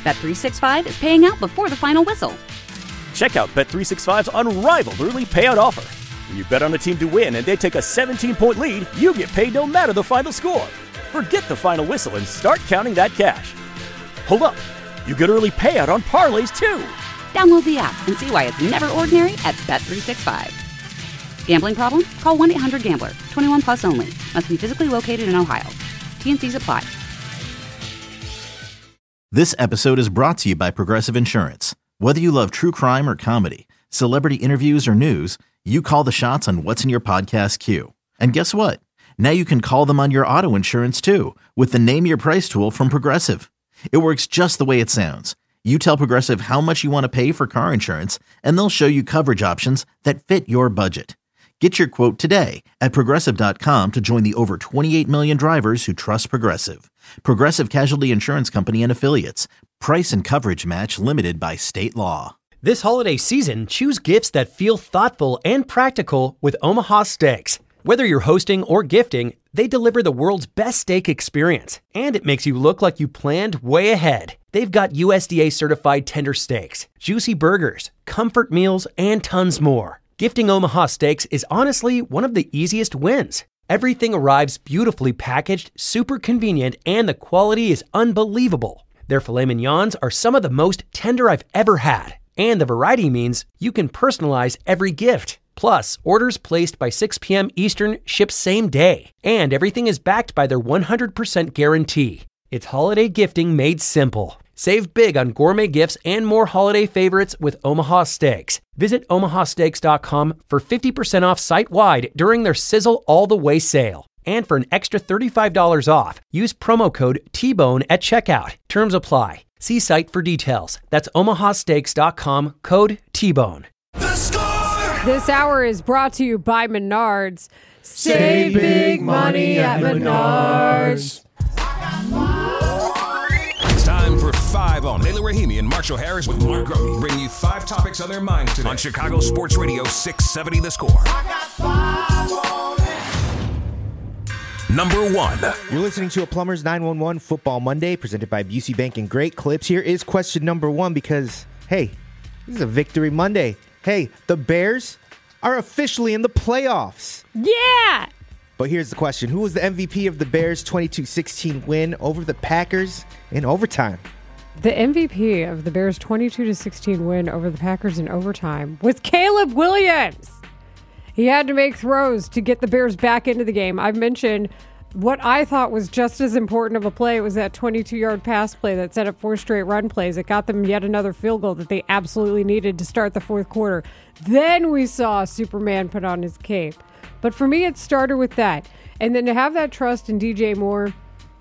Bet365 is paying out before the final whistle. Check out Bet365's unrivaled early payout offer. When you bet on a team to win and they take a 17-point lead, you get paid no matter the final score. Forget the final whistle and start counting that cash. Hold up. You get early payout on parlays, too. Download the app and see why it's never ordinary at Bet365. Gambling problem? Call 1-800-GAMBLER. 21 plus only. Must be physically located in Ohio. T&Cs apply. This episode is brought to you by Progressive Insurance. Whether you love true crime or comedy, celebrity interviews or news, you call the shots on what's in your podcast queue. And guess what? Now you can call them on your auto insurance too with the Name Your Price tool from Progressive. It works just the way it sounds. You tell Progressive how much you want to pay for car insurance, and they'll show you coverage options that fit your budget. Get your quote today at Progressive.com to join the over 28 million drivers who trust Progressive. Progressive Casualty Insurance Company and Affiliates. Price and coverage match limited by state law. This holiday season, choose gifts that feel thoughtful and practical with Omaha Steaks. Whether you're hosting or gifting, they deliver the world's best steak experience, and it makes you look like you planned way ahead. They've got USDA certified tender steaks, juicy burgers, comfort meals, and tons more. Gifting Omaha Steaks is honestly one of the easiest wins. Everything arrives beautifully packaged, super convenient, and the quality is unbelievable. Their filet mignons are some of the most tender I've ever had, and the variety means you can personalize every gift. Plus, orders placed by 6 p.m. Eastern ship same day, and everything is backed by their 100% guarantee. It's holiday gifting made simple. Save big on gourmet gifts and more holiday favorites with Omaha Steaks. Visit omahasteaks.com for 50% off site-wide during their Sizzle All the Way sale. And for an extra $35 off, use promo code TBONE at checkout. Terms apply. See site for details. That's omahasteaks.com, code TBONE. The Score! This hour is brought to you by Menards. Save big money at Menards. Time for 5 on. Layla Rahimi and Marshall Harris with Mark Grody bring you 5 topics on their minds today on Chicago Sports Radio 670 The Score. Number 1. You're listening to a Plumbers 911 Football Monday presented by Busey Bank and Great Clips. Here is question number 1 because, hey, this is a Victory Monday. Hey, the Bears are officially in the playoffs. Yeah! But here's the question. Who was the MVP of the Bears' 22-16 win over the Packers in overtime? The MVP of the Bears' 22-16 win over the Packers in overtime was Caleb Williams. He had to make throws to get the Bears back into the game. I've mentioned what I thought was just as important of a play was that 22-yard pass play that set up 4 straight run plays. It got them yet another field goal that they absolutely needed to start the fourth quarter. Then we saw Superman put on his cape. But for me, it started with that. And then to have that trust in DJ Moore,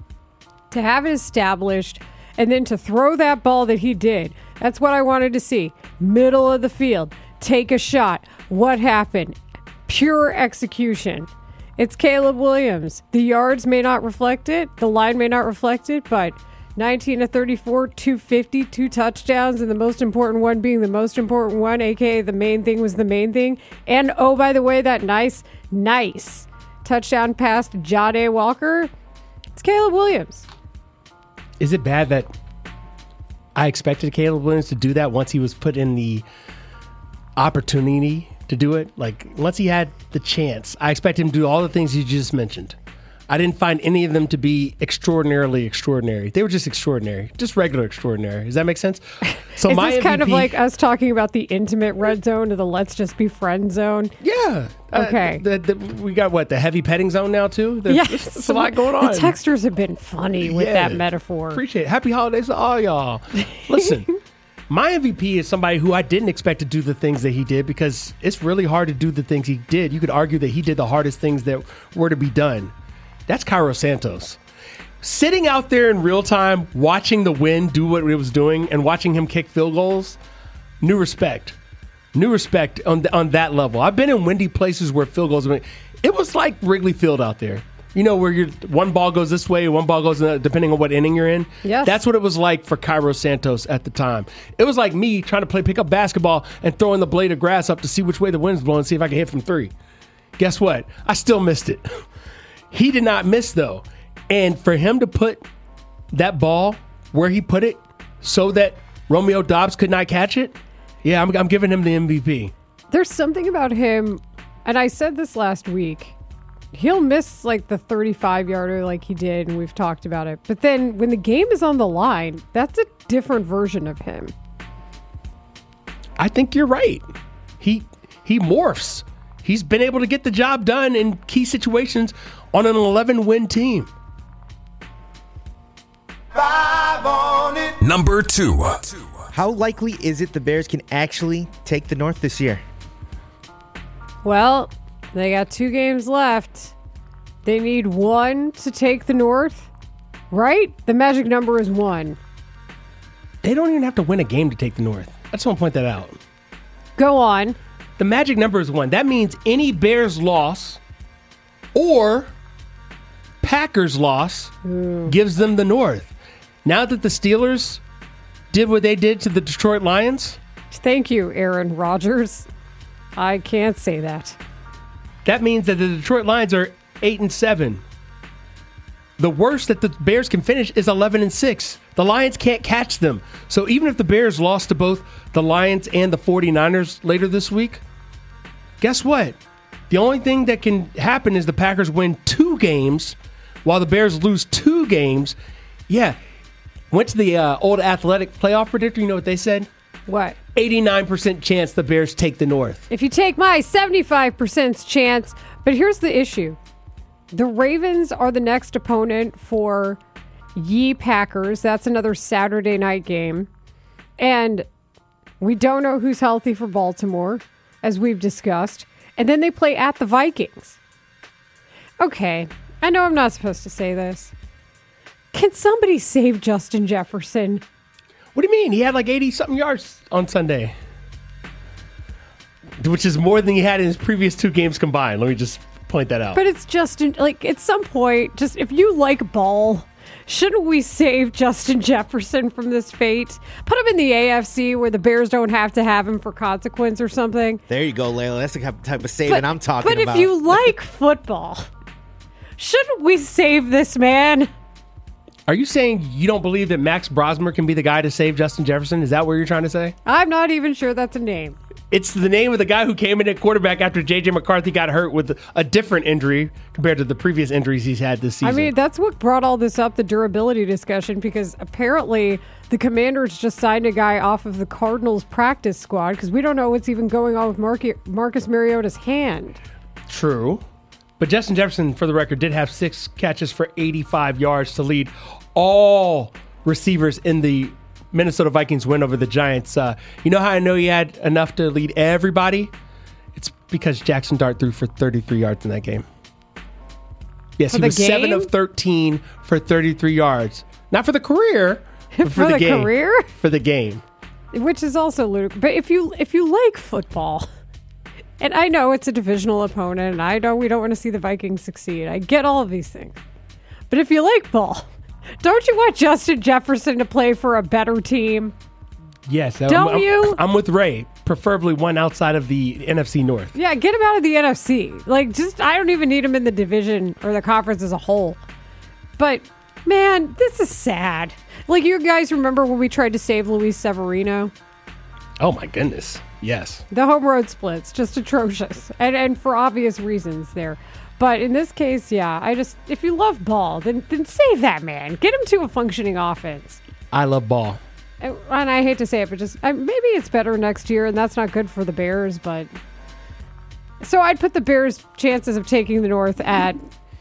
to have it established, and then to throw that ball that he did, that's what I wanted to see. Middle of the field, take a shot. What happened? Pure execution. It's Caleb Williams. The yards may not reflect it. The line may not reflect it, but 19 of 34, 250, 2 touchdowns, and the most important one being the most important one, a.k.a. the main thing was the main thing. And, oh, by the way, that nice touchdown pass to Jahdae Walker, it's Caleb Williams. Is it bad that I expected Caleb Williams to do that once he was put in the opportunity to do it? Like, once he had the chance, I expected him to do all the things you just mentioned. I didn't find any of them to be extraordinarily extraordinary. They were just extraordinary, just regular extraordinary. Does that make sense? So is my this MVP, kind of like us talking about the intimate red zone or the let's just be friends zone? Yeah. Okay. We got what, the heavy petting zone now too? Yes. There's a lot going on. The texters have been funny with that metaphor. Appreciate it. Happy holidays to all y'all. Listen, my MVP is somebody who I didn't expect to do the things that he did because it's really hard to do the things he did. You could argue that he did the hardest things that were to be done. That's Cairo Santos. Sitting out there in real time, watching the wind do what it was doing and watching him kick field goals, new respect. New respect on that level. I've been in windy places where field goals, it was like Wrigley Field out there. You know, where one ball goes this way, one ball goes depending on what inning you're in. Yes. That's what it was like for Cairo Santos at the time. It was like me trying to pick up basketball and throwing the blade of grass up to see which way the wind's blowing, see if I can hit from 3. Guess what? I still missed it. He did not miss, though. And for him to put that ball where he put it so that Romeo Doubs could not catch it, yeah, I'm giving him the MVP. There's something about him, and I said this last week. He'll miss like the 35-yarder like he did, and we've talked about it. But then when the game is on the line, that's a different version of him. I think you're right. He morphs. He's been able to get the job done in key situations on an 11-win team. Number 2. How likely is it the Bears can actually take the North this year? Well, they got 2 games left. They need 1 to take the North, right? The magic number is 1. They don't even have to win a game to take the North. I just want to point that out. Go on. The magic number is 1. That means any Bears loss or Packers loss gives them the North. Now that the Steelers did what they did to the Detroit Lions. Thank you, Aaron Rodgers. I can't say that. That means that the Detroit Lions are 8-7. The worst that the Bears can finish is 11-6. The Lions can't catch them. So even if the Bears lost to both the Lions and the 49ers later this week, guess what? The only thing that can happen is the Packers win 2 games while the Bears lose 2 games. Yeah. Went to the old athletic playoff predictor. You know what they said? What? 89% chance the Bears take the North. If you take my 75% chance. But here's the issue. The Ravens are the next opponent for ye Packers. That's another Saturday night game. And we don't know who's healthy for Baltimore, as we've discussed. And then they play at the Vikings. Okay, I know I'm not supposed to say this. Can somebody save Justin Jefferson? What do you mean? He had like 80-something yards on Sunday, which is more than he had in his previous 2 games combined. Let me just point that out. But it's Justin, like, at some point, just if you like ball, shouldn't we save Justin Jefferson from this fate? Put him in the AFC where the Bears don't have to have him for consequence or something. There you go, Layla. That's the type of saving I'm talking about. But if you like football, shouldn't we save this man? Are you saying you don't believe that Max Brosmer can be the guy to save Justin Jefferson? Is that what you're trying to say? I'm not even sure that's a name. It's the name of the guy who came in at quarterback after J.J. McCarthy got hurt with a different injury compared to the previous injuries he's had this season. I mean, that's what brought all this up, the durability discussion, because apparently the Commanders just signed a guy off of the Cardinals practice squad because we don't know what's even going on with Marcus Mariota's hand. True. But Justin Jefferson, for the record, did have 6 catches for 85 yards to lead all receivers in the Minnesota Vikings win over the Giants. You know how I know he had enough to lead everybody? It's because Jackson Dart threw for 33 yards in that game. Yes, he was 7 of 13 for 33 yards. Not for the career, but for the game. Career? For the game. Which is also ludicrous. But if you like football, and I know it's a divisional opponent, and I know we don't want to see the Vikings succeed. I get all of these things. But if you like ball, don't you want Justin Jefferson to play for a better team? Yes. Don't you? I'm with Ray. Preferably one outside of the NFC North. Yeah, get him out of the NFC. I don't even need him in the division or the conference as a whole. But, man, this is sad. Like, you guys remember when we tried to save Luis Severino? Oh, my goodness. Yes. The home road splits, just atrocious. And for obvious reasons there. But in this case, yeah, if you love ball, then save that man. Get him to a functioning offense. I love ball. And I hate to say it, but maybe it's better next year, and that's not good for the Bears. But so I'd put the Bears' chances of taking the North at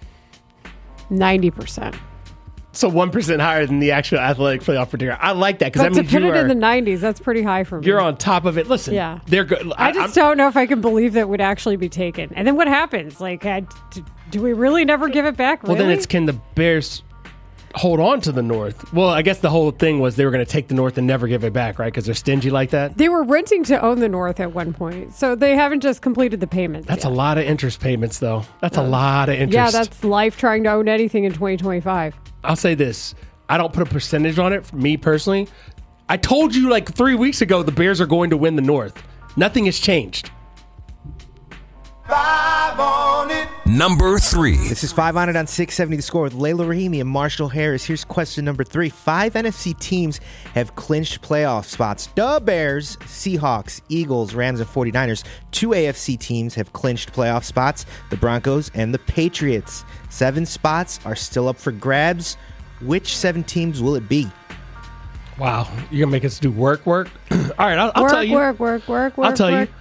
90%. So 1% higher than the actual athletic playoff predictor. I like that because that means to put it in the 90s, that's pretty high for me. You're on top of it. Listen, yeah, they're good. I just don't know if I can believe that would actually be taken. And then what happens? Like, do we really never give it back? Well, really? then it's can the Bears hold on to the North? Well, I guess the whole thing was they were going to take the North and never give it back, right? Because they're stingy like that. They were renting to own the North at one point, so they haven't just completed the payments. That's yet. A lot of interest payments, though. That's a lot of interest. Yeah, that's life trying to own anything in 2025. I'll say this. I don't put a percentage on it, for me personally. I told you like 3 weeks ago the Bears are going to win the North. Nothing has changed. Number 3. This is 5 on it on 670 The Score with Layla Rahimi and Marshall Harris. Here's question number 3. 5 NFC teams have clinched playoff spots. The Bears, Seahawks, Eagles, Rams, and 49ers. 2 AFC teams have clinched playoff spots. The Broncos and the Patriots. 7 spots are still up for grabs. Which 7 teams will it be? Wow, you're gonna make us do work. All right, I'll tell you. Work. I'll tell you.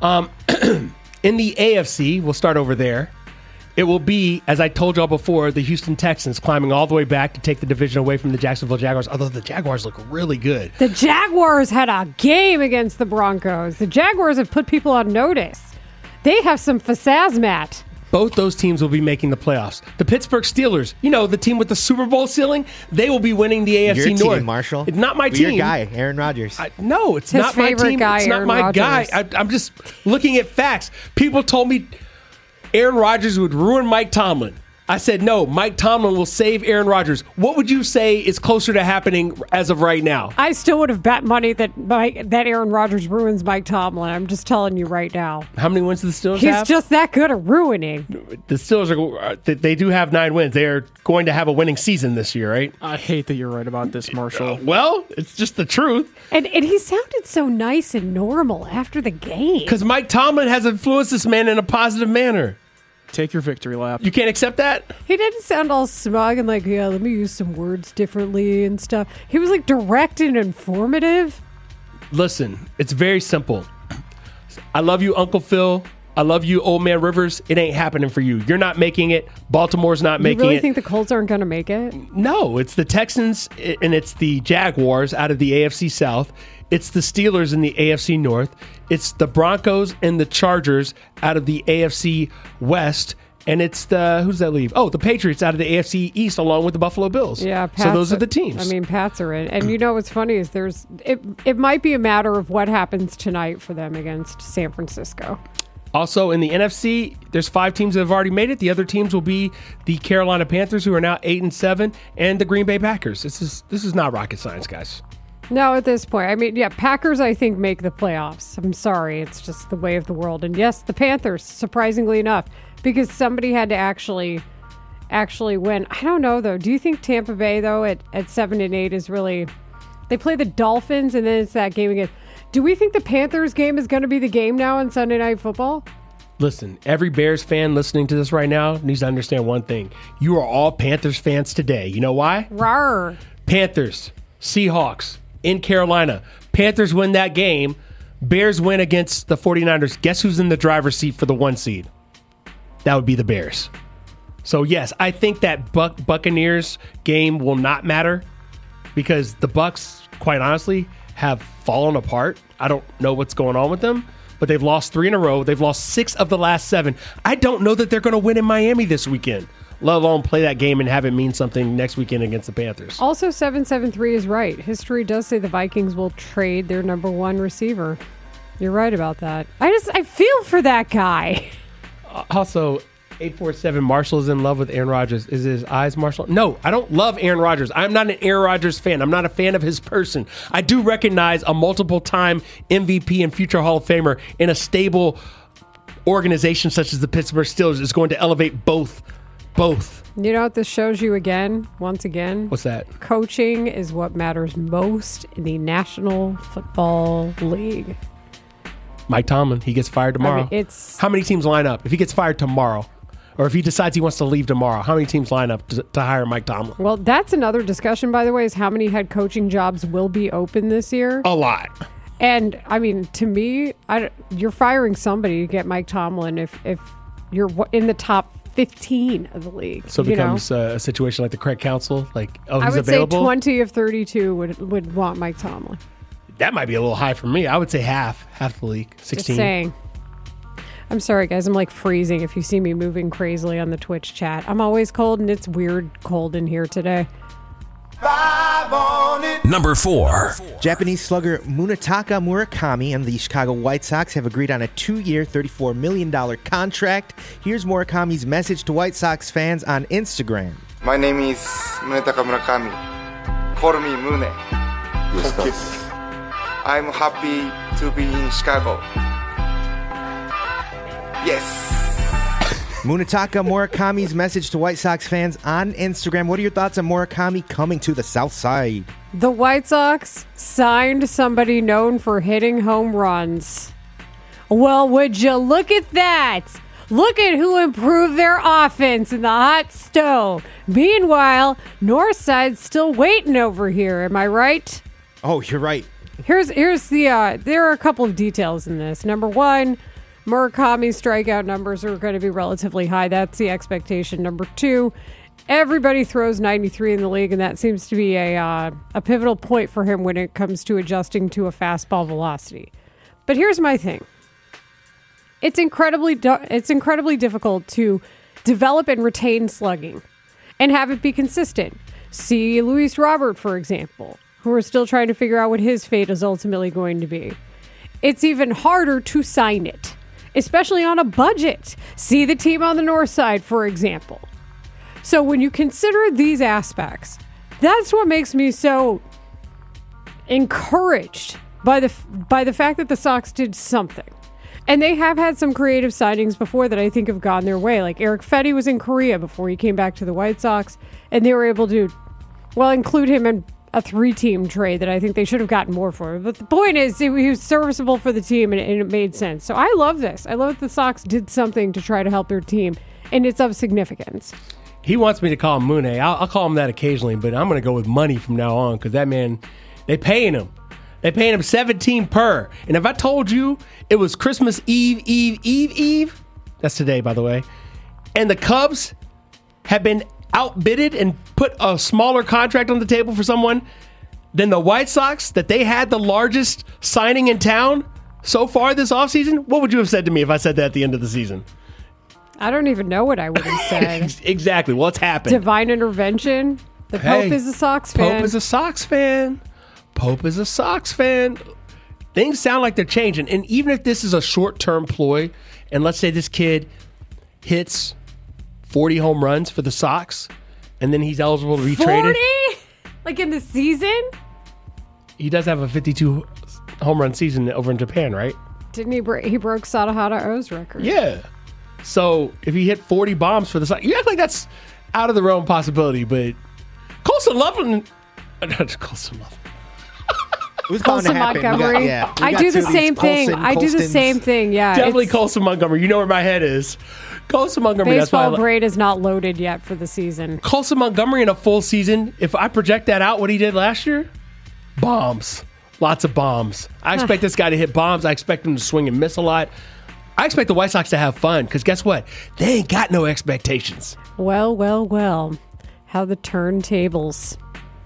In the AFC, we'll start over there. It will be, as I told y'all before, the Houston Texans climbing all the way back to take the division away from the Jacksonville Jaguars, although the Jaguars look really good. The Jaguars had a game against the Broncos. The Jaguars have put people on notice. They have some pizzazz, Matt. Both those teams will be making the playoffs. The Pittsburgh Steelers, the team with the Super Bowl ceiling, they will be winning the AFC Your North. Team, Marshall. It's not my team. Your guy, Aaron Rodgers. No, it's His not my favorite team. guy, It's not Aaron my Rodgers. guy. I'm just looking at facts. People told me Aaron Rodgers would ruin Mike Tomlin. I said, no, Mike Tomlin will save Aaron Rodgers. What would you say is closer to happening as of right now? I still would have bet money that Aaron Rodgers ruins Mike Tomlin. I'm just telling you right now. How many wins do the Steelers He's have? just that good at ruining. The Steelers they do have 9 wins. They are going to have a winning season this year, right? I hate that you're right about this, Marshall. Well, it's just the truth. And he sounded so nice and normal after the game. Because Mike Tomlin has influenced this man in a positive manner. Take your victory lap. You can't accept that? He didn't sound all smug and like, yeah, let me use some words differently and stuff. He was like direct and informative. Listen, it's very simple. I love you, Uncle Phil. I love you, Old Man Rivers. It ain't happening for you. You're not making it. Baltimore's not making it. You really think the Colts aren't going to make it? No, it's the Texans and it's the Jaguars out of the AFC South. It's the Steelers in the AFC North. It's the Broncos and the Chargers out of the AFC West. And it's who's that leave? Oh, the Patriots out of the AFC East along with the Buffalo Bills. Yeah, Pats, so those are the teams. I mean, Pats are in. And you know what's funny is it might be a matter of what happens tonight for them against San Francisco. Also, in the NFC, there's 5 teams that have already made it. The other teams will be the Carolina Panthers, who are now 8-7, and the Green Bay Packers. This is not rocket science, guys. No, at this point. I mean, yeah, Packers, I think, make the playoffs. I'm sorry. It's just the way of the world. And yes, the Panthers, surprisingly enough, because somebody had to actually win. I don't know, though. Do you think Tampa Bay, though, at 7-8 is really... They play the Dolphins, and then it's that game again. Do we think the Panthers game is going to be the game now on Sunday Night Football? Listen, every Bears fan listening to this right now needs to understand one thing. You are all Panthers fans today. You know why? Rawr. Panthers, Seahawks, in Carolina. Panthers win that game. Bears win against the 49ers. Guess who's in the driver's seat for the 1 seed? That would be the Bears. So, yes, I think that Buccaneers game will not matter because the Bucs, quite honestly, have fallen apart. I don't know what's going on with them, but they've lost 3 in a row. They've lost 6 of the last 7. I don't know that they're going to win in Miami this weekend, let alone play that game and have it mean something next weekend against the Panthers. Also, 773 is right. History does say the Vikings will trade their number 1 receiver. You're right about that. I feel for that guy. Also, 847 Marshall is in love with Aaron Rodgers. Is his eyes Marshall? No, I don't love Aaron Rodgers. I'm not an Aaron Rodgers fan. I'm not a fan of his person. I do recognize a multiple-time MVP and future Hall of Famer in a stable organization such as the Pittsburgh Steelers is going to elevate both. You know what this shows you once again? What's that? Coaching is what matters most in the National Football League. Mike Tomlin, he gets fired tomorrow. I mean, how many teams line up? If he gets fired tomorrow, or if he decides he wants to leave tomorrow, how many teams line up to hire Mike Tomlin? Well, that's another discussion, by the way, is how many head coaching jobs will be open this year. A lot. And, I mean, to me, you're firing somebody to get Mike Tomlin if you're in the top 15 of the league. So it becomes a situation like the Craig Council, like, oh, he's I would available? say 20 of 32 would want Mike Tomlin. That might be a little high for me. I would say half the league, 16. Just saying. I'm sorry, guys. I'm like freezing if you see me moving crazily on the Twitch chat. I'm always cold, and it's weird cold in here today. Number 4. Japanese slugger Munetaka Murakami and the Chicago White Sox have agreed on a 2-year, $34 million contract. Here's Murakami's message to White Sox fans on Instagram. My name is Munetaka Murakami. Call me Mune. Yes. I'm happy to be in Chicago. Yes. Munetaka Murakami's message to White Sox fans on Instagram. What are your thoughts on Murakami coming to the South Side? The White Sox signed somebody known for hitting home runs. Well, would you look at that? Look at who improved their offense in the hot stove. Meanwhile, Northside's still waiting over here. Am I right? Oh, you're right. Here's the there are a couple of details in this. Number one, Murakami's strikeout numbers are going to be relatively high. That's the expectation. Number two, everybody throws 93 in the league, and that seems to be a pivotal point for him when it comes to adjusting to a fastball velocity. But here's my thing. It's incredibly difficult to develop and retain slugging and have it be consistent. See Luis Robert, for example, who are still trying to figure out what his fate is ultimately going to be. It's even harder to sign it, especially on a budget. See the team on the north side, for example. So when you consider these aspects, that's what makes me so encouraged by the fact that the Sox did something. And they have had some creative signings before that I think have gone their way. Like Eric Fetty was in Korea before he came back to the White Sox, and they were able to, include him in a 3-team trade that I think they should have gotten more for. But the point is, he was serviceable for the team, and it made sense. So I love this. I love that the Sox did something to try to help their team, and it's of significance. He wants me to call him Mune. I'll call him that occasionally, but I'm going to go with money from now on because that man, they paying him. They paying him $17 per. And if I told you it was Christmas Eve, that's today, by the way, and the Cubs have been outbidded and put a smaller contract on the table for someone than the White Sox, that they had the largest signing in town so far this offseason, what would you have said to me if I said that at the end of the season? I don't even know what I would have said. Exactly. What's happened? Divine intervention. The Pope is a Sox fan. Pope is a Sox fan. Pope is a Sox fan. Things sound like they're changing. And even if this is a short-term ploy, and let's say this kid hits 40 home runs for the Sox, and then he's eligible to be traded. 40? Like in the season? He does have a 52 home run season over in Japan, right? Didn't he he broke Sadahara O's record? Yeah. So if he hit 40 bombs for the Sox, you act like that's out of the realm possibility, but Colson Loveland. Colson Loveland. It was bound to happen. Montgomery. I do the same thing. I do the same thing. Yeah, definitely Colson Montgomery. You know where my head is. Colson Montgomery. Baseball brain is not loaded yet for the season. Colson Montgomery in a full season. If I project that out, what he did last year, bombs, lots of bombs. I expect this guy to hit bombs. I expect him to swing and miss a lot. I expect the White Sox to have fun because guess what? They ain't got no expectations. Well. How the turntables.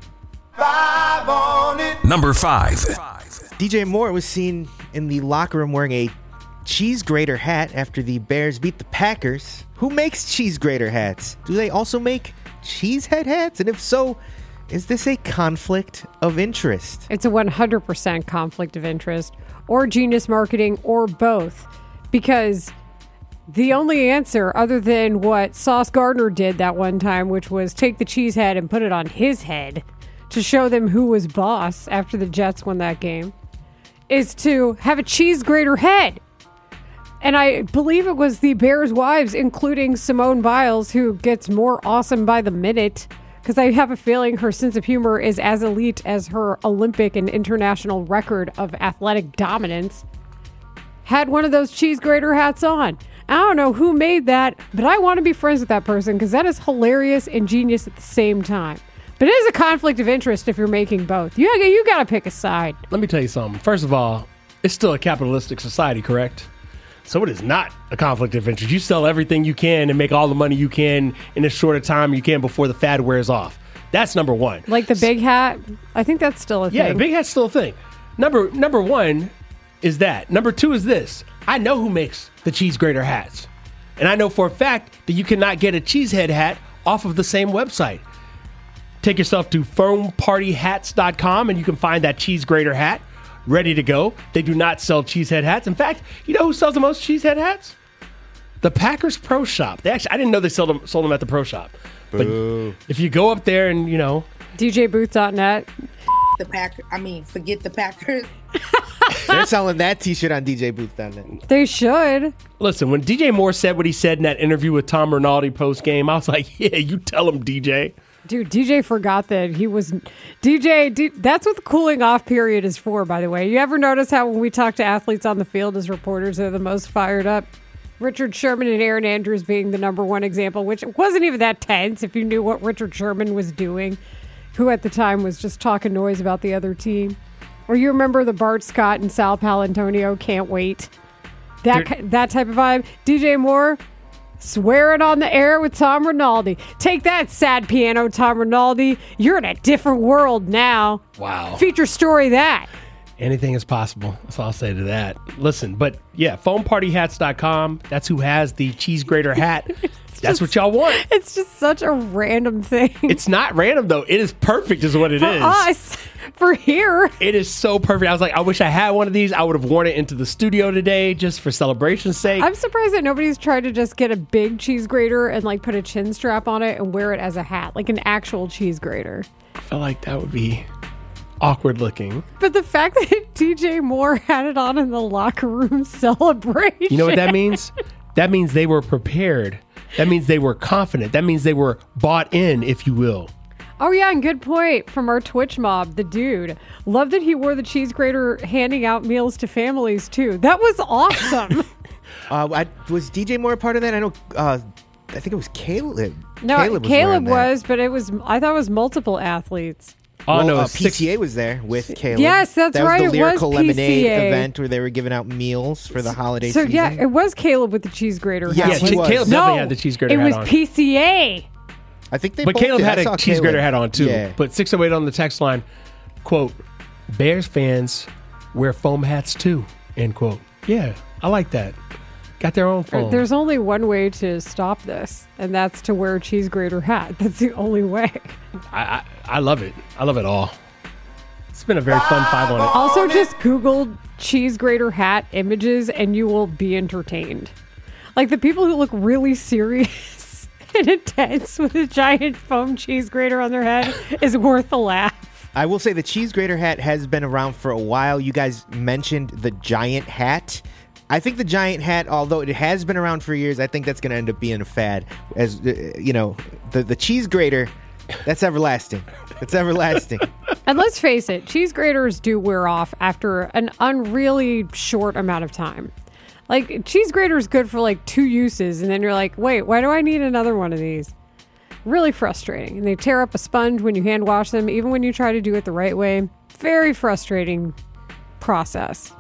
Number 5. DJ Moore was seen in the locker room wearing a cheese grater hat after the Bears beat the Packers. Who makes cheese grater hats? Do they also make cheesehead hats? And if so, is this a conflict of interest? It's a 100% conflict of interest, or genius marketing, or both. Because the only answer, other than what Sauce Gardner did that one time, which was take the cheese head and put it on his head to show them who was boss after the Jets won that game, is to have a cheese grater head. And I believe it was the Bears' wives, including Simone Biles, who gets more awesome by the minute, because I have a feeling her sense of humor is as elite as her Olympic and international record of athletic dominance, had one of those cheese grater hats on. I don't know who made that, but I want to be friends with that person because that is hilarious and genius at the same time. But it is a conflict of interest if you're making both. You got to pick a side. Let me tell you something. First of all, it's still a capitalistic society, correct? So it is not a conflict of interest. You sell everything you can and make all the money you can in as short a time you can before the fad wears off. That's number one. Like the big hat, I think that's still a thing. Yeah, the big hat's still a thing. Number one is that. Number two is this. I know who makes the cheese grater hats. And I know for a fact that you cannot get a cheesehead hat off of the same website. Take yourself to foampartyhats.com and you can find that cheese grater hat ready to go. They do not sell cheesehead hats. In fact, you know who sells the most cheesehead hats? The Packers Pro Shop. I didn't know they sold them at the Pro Shop. Boo. But if you go up there and, DJBooth.net. Forget the Packers. There They're selling that T-shirt on DJ Booth down there. They should. Listen, when DJ Moore said what he said in that interview with Tom Rinaldi post-game, I was like, yeah, you tell him, DJ. Dude, DJ forgot that he was that's what the cooling off period is for, by the way. You ever notice how when we talk to athletes on the field as reporters, they're the most fired up? Richard Sherman and Aaron Andrews being the number one example, which wasn't even that tense if you knew what Richard Sherman was doing, who at the time was just talking noise about the other team. Or you remember the Bart Scott and Sal Palantonio, can't wait. That type of vibe. DJ Moore, swearing on the air with Tom Rinaldi. Take that, sad piano, Tom Rinaldi. You're in a different world now. Wow. Feature story that. Anything is possible. That's all I'll say to that. Listen, but yeah, foampartyhats.com. That's who has the cheese grater hat. That's what y'all want. It's just such a random thing. It's not random, though. It is perfect is what it is. For us. For here. It is so perfect. I was like, I wish I had one of these. I would have worn it into the studio today just for celebration's sake. I'm surprised that nobody's tried to just get a big cheese grater and like put a chin strap on it and wear it as a hat, like an actual cheese grater. I feel like that would be awkward looking. But the fact that DJ Moore had it on in the locker room celebration. You know what that means? That means they were prepared. That means they were confident. That means they were bought in, if you will. Oh, yeah, and good point from our Twitch mob, the dude. Love that he wore the cheese grater handing out meals to families, too. That was awesome. Was DJ Moore a part of that? I know, I think it was Caleb. No, Caleb was, but I thought it was multiple athletes. Oh, no, PCA was there with Caleb. Yes, that's right. That was the Lyrical Lemonade PCA event where they were giving out meals for the holiday season. season. Yeah, it was Caleb with the cheese grater. Yes, he was. Caleb definitely had the cheese grater hat on. It was PCA. I think they But both Caleb did. had a cheese grater hat on, too. Yeah. But 608 on the text line, quote, Bears fans wear foam hats, too, end quote. Yeah, I like that. Got their own foam. There's only one way to stop this, and that's to wear a cheese grater hat. That's the only way. I love it. I love it all. It's been a very fun 5 on it. Also, just Google cheese grater hat images, and you will be entertained. Like the people who look really serious and intense with a giant foam cheese grater on their head is worth a laugh. I will say the cheese grater hat has been around for a while. You guys mentioned the giant hat. I think the giant hat, although it has been around for years, I think that's going to end up being a fad. As you know, the cheese grater, that's everlasting. It's everlasting. And let's face it, cheese graters do wear off after an unreally short amount of time. Like, cheese grater is good for like 2 uses, and then you're like, wait, why do I need another one of these? Really frustrating. And they tear up a sponge when you hand wash them, even when you try to do it the right way. Very frustrating process.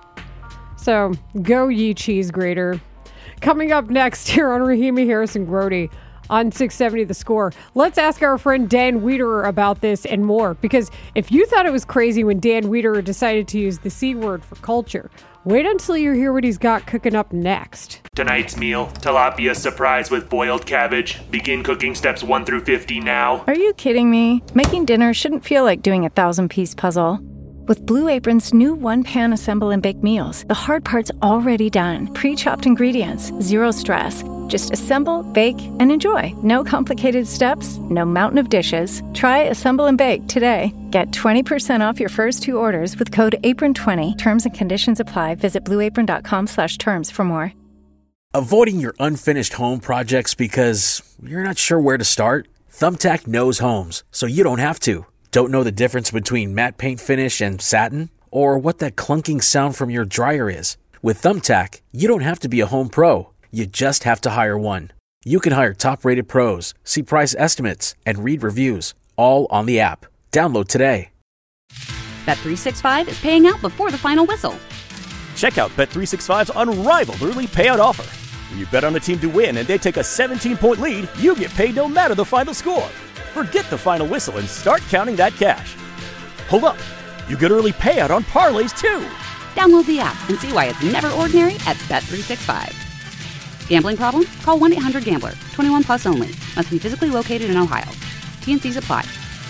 So, go ye cheese grater. Coming up next here on Rahimi Harrison Grody on 670 The Score. Let's ask our friend Dan Wiederer about this and more, because if you thought it was crazy when Dan Wiederer decided to use the C word for culture, wait until you hear what he's got cooking up next. Tonight's meal, tilapia surprise with boiled cabbage. Begin cooking steps 1 through 50 now. Are you kidding me? Making dinner shouldn't feel like doing a 1,000-piece puzzle. With Blue Apron's new one-pan assemble and bake meals, the hard part's already done. Pre-chopped ingredients, zero stress. Just assemble, bake, and enjoy. No complicated steps, no mountain of dishes. Try Assemble and Bake today. Get 20% off your first 2 orders with code APRON20. Terms and conditions apply. Visit blueapron.com/terms for more. Avoiding your unfinished home projects because you're not sure where to start? Thumbtack knows homes, so you don't have to. Don't know the difference between matte paint finish and satin? Or what that clunking sound from your dryer is? With Thumbtack, you don't have to be a home pro. You just have to hire one. You can hire top-rated pros, see price estimates, and read reviews, all on the app. Download today. Bet365 is paying out before the final whistle. Check out Bet365's unrivaled early payout offer. When you bet on a team to win and they take a 17-point lead, you get paid no matter the final score. Forget the final whistle and start counting that cash. Hold up. You get early payout on parlays, too. Download the app and see why it's never ordinary at Bet365. Gambling problem? Call 1-800-GAMBLER. 21 plus only. Must be physically located in Ohio. T&Cs apply.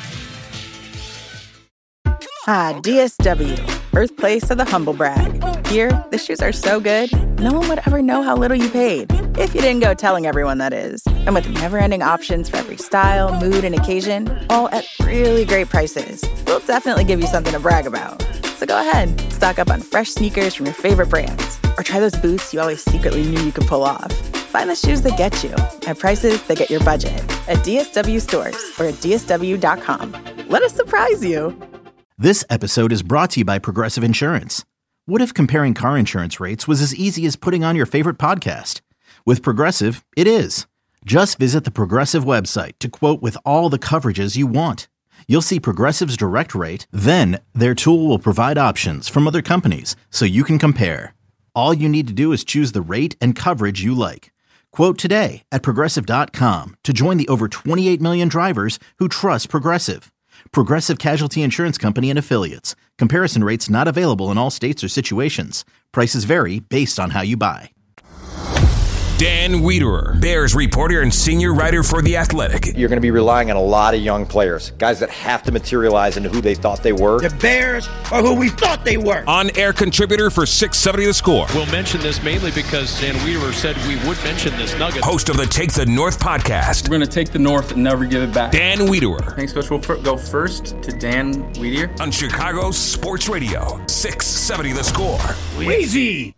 DSW, birthplace of the humble brag. Here, the shoes are so good, no one would ever know how little you paid. If you didn't go telling everyone, that is. And with never-ending options for every style, mood, and occasion, all at really great prices, we'll definitely give you something to brag about. So go ahead, stock up on fresh sneakers from your favorite brands, or try those boots you always secretly knew you could pull off. Find the shoes that get you at prices that get your budget at DSW stores or at DSW.com. Let us surprise you. This episode is brought to you by Progressive Insurance. What if comparing car insurance rates was as easy as putting on your favorite podcast? With Progressive, it is. Just visit the Progressive website to quote with all the coverages you want. You'll see Progressive's direct rate, then their tool will provide options from other companies so you can compare. All you need to do is choose the rate and coverage you like. Quote today at Progressive.com to join the over 28 million drivers who trust Progressive. Progressive Casualty Insurance Company and Affiliates. Comparison rates not available in all states or situations. Prices vary based on how you buy. Dan Wiederer, Bears reporter and senior writer for The Athletic. You're going to be relying on a lot of young players, guys that have to materialize into who they thought they were. The Bears are who we thought they were. On-air contributor for 670 The Score. We'll mention this mainly because Dan Wiederer said we would mention this nugget. Host of the Take the North podcast. We're going to take the North and never give it back. Dan Wiederer. Thanks, Coach. We'll go first to Dan Wiederer. On Chicago Sports Radio, 670 The Score. Weezy!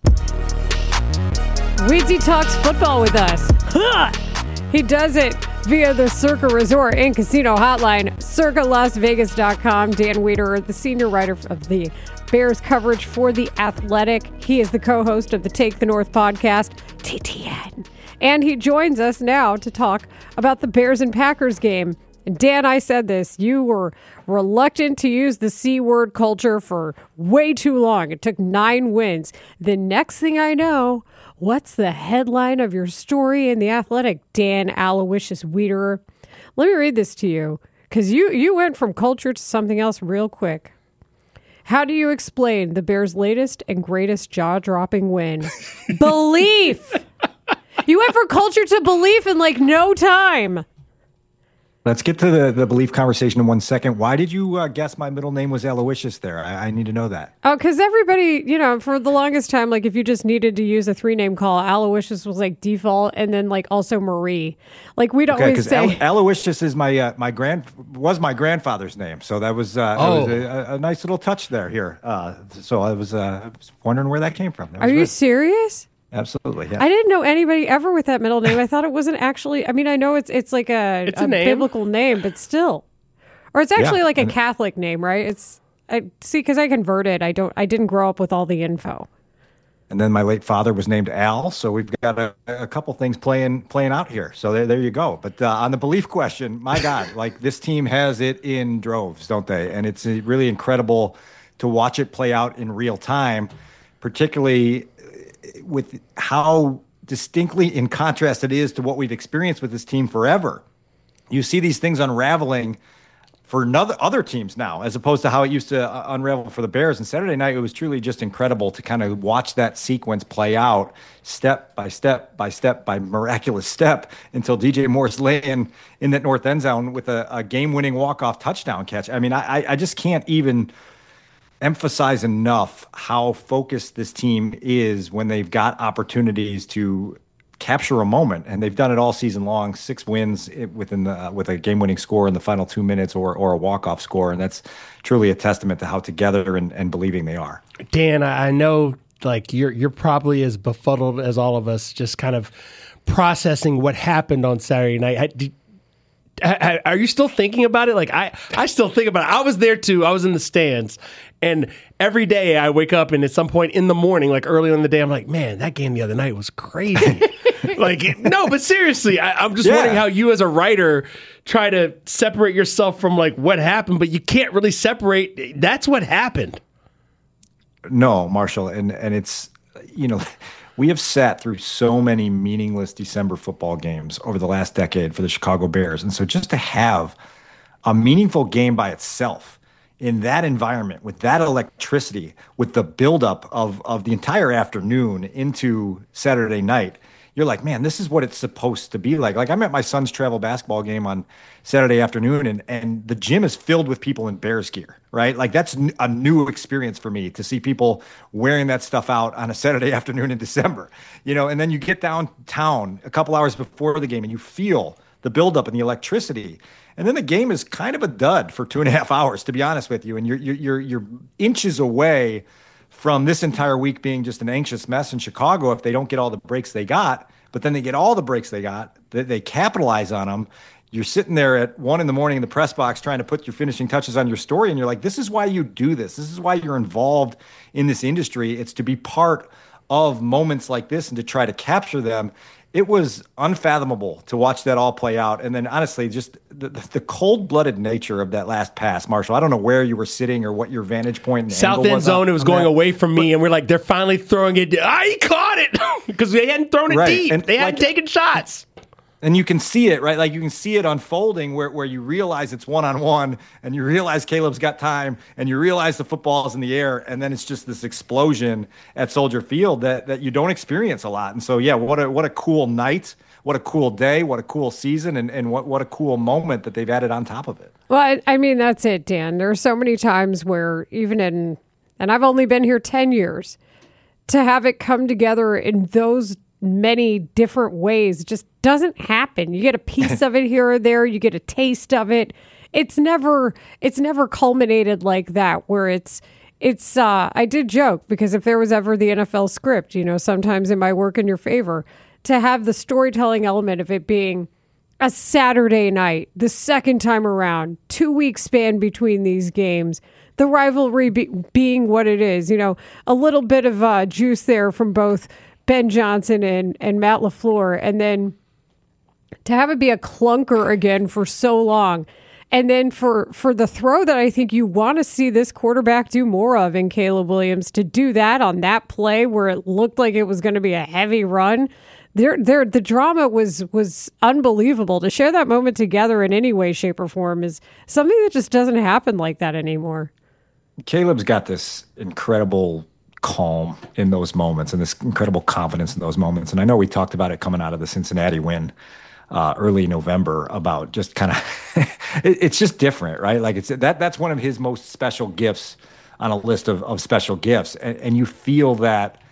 Weezy talks football with us. He does it via the Circa Resort and Casino hotline, circalasvegas.com. Dan Wiederer, the senior writer of the Bears coverage for The Athletic. He is the co-host of the Take the North podcast, TTN. And he joins us now to talk about the Bears and Packers game. And Dan, I said this, you were reluctant to use the C word culture for way too long. It took 9 wins. The next thing I know, what's the headline of your story in The Athletic, Dan Aloysius Wiederer? Let me read this to you, because you went from culture to something else real quick. How do you explain the Bears' latest and greatest jaw-dropping win? Belief! You went from culture to belief in like no time. Let's get to the belief conversation in 1 second. Why did you guess my middle name was Aloysius there? I need to know that. Oh, because everybody, for the longest time, like if you just needed to use a 3-name call, Aloysius was like default, and then like also Marie. Like we'd always say Aloysius is my grandfather's name, so that was a nice little touch there. So I was wondering where that came from. Are you serious? Absolutely, yeah. I didn't know anybody ever with that middle name. I thought it wasn't actually. I mean, I know it's like a biblical name, but still, or it's actually like a Catholic name, right? Because I converted. I didn't grow up with all the info. And then my late father was named Al, so we've got a couple things playing out here. So there you go. But on the belief question, my God, like this team has it in droves, don't they? And it's really incredible to watch it play out in real time, particularly with how distinctly in contrast it is to what we've experienced with this team forever. You see these things unraveling for other teams now, as opposed to how it used to unravel for the Bears. And Saturday night, it was truly just incredible to kind of watch that sequence play out step by step by step by miraculous step until DJ Moore's laying in that north end zone with a game-winning walk-off touchdown catch. I mean, I just can't even emphasize enough how focused this team is when they've got opportunities to capture a moment, and they've done it all season long. 6 wins with a game-winning score in the final 2 minutes or a walk-off score, and that's truly a testament to how together and believing they are. Dan, I know like you're probably as befuddled as all of us, just kind of processing what happened on Saturday night. Are you still thinking about it? Like I still think about it. I was there too. I was in the stands, and every day I wake up and at some point in the morning, like early in the day, I'm like, man, that game the other night was crazy. Like, no, but seriously, I'm just wondering how you as a writer try to separate yourself from like what happened, but you can't really separate. That's what happened. No, Marshall, and it's, we have sat through so many meaningless December football games over the last decade for the Chicago Bears. And so just to have a meaningful game by itself in that environment, with that electricity, with the buildup of the entire afternoon into Saturday night, you're like, man, this is what it's supposed to be like. Like I'm at my son's travel basketball game on Saturday afternoon, and the gym is filled with people in Bears gear, right? Like that's a new experience for me to see people wearing that stuff out on a Saturday afternoon in December, and then you get downtown a couple hours before the game and you feel the buildup and the electricity. And then the game is kind of a dud for 2.5 hours, to be honest with you. And you're inches away from this entire week being just an anxious mess in Chicago if they don't get all the breaks they got. But then they get all the breaks they got, they capitalize on them. You're sitting there at 1 a.m. in the press box trying to put your finishing touches on your story, and you're like, this is why you do this. This is why you're involved in this industry. It's to be part of moments like this and to try to capture them. It was unfathomable to watch that all play out. And then honestly, just the cold-blooded nature of that last pass, Marshall. I don't know where you were sitting or what your vantage point and South angle end zone, it was going away from me, and we're like, they're finally throwing it. He caught it because they hadn't thrown it deep. And they hadn't taken shots. And you can see it, right? Like you can see it unfolding where you realize it's one-on-one and you realize Caleb's got time and you realize the football is in the air. And then it's just this explosion at Soldier Field that you don't experience a lot. And so, yeah, what a cool night. What a cool day. What a cool season. And what a cool moment that they've added on top of it. Well, I mean, that's it, Dan. There are so many times where and I've only been here 10 years, to have it come together in those many different ways just doesn't happen. You get a piece of it here or there, you get a taste of it. It's never culminated like that where it's I did joke because if there was ever the NFL script, sometimes it might work in your favor to have the storytelling element of it being a Saturday night, the second time around, 2 weeks span between these games, the rivalry being what it is, a little bit of juice there from both Ben Johnson and Matt LaFleur, and then to have it be a clunker again for so long, and then for the throw that I think you want to see this quarterback do more of in Caleb Williams, to do that on that play where it looked like it was going to be a heavy run. The drama was unbelievable. To share that moment together in any way, shape, or form is something that just doesn't happen like that anymore. Caleb's got this incredible calm in those moments and this incredible confidence in those moments. And I know we talked about it coming out of the Cincinnati win early November about just kind of it's just different, right? Like that's one of his most special gifts on a list of special gifts. And you feel that